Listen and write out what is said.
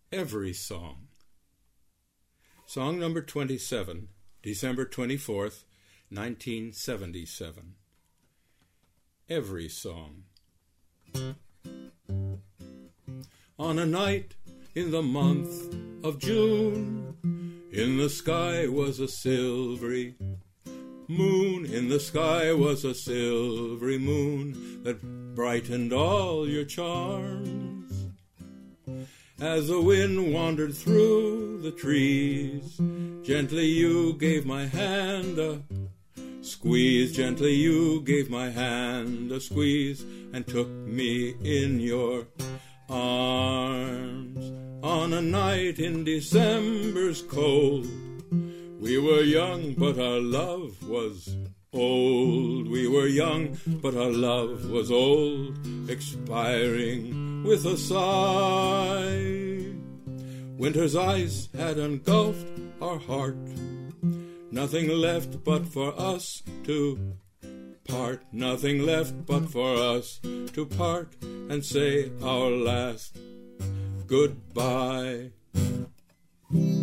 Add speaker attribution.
Speaker 1: Every Song. Song number 27, December 24th, 1977. Every Song. On a night in the month of June, in the sky was a silvery moon. In the sky was a silvery moon that brightened all your charms. As the wind wandered through the trees, gently you gave my hand a squeeze. Gently you gave my hand a squeeze and took me in your arms. On a night in December's cold, we were young, but our love was old. We were young, but our love was old, expiring with a sigh. Winter's ice had engulfed our heart, nothing left but for us to part. Nothing left but for us to part and say our last goodbye.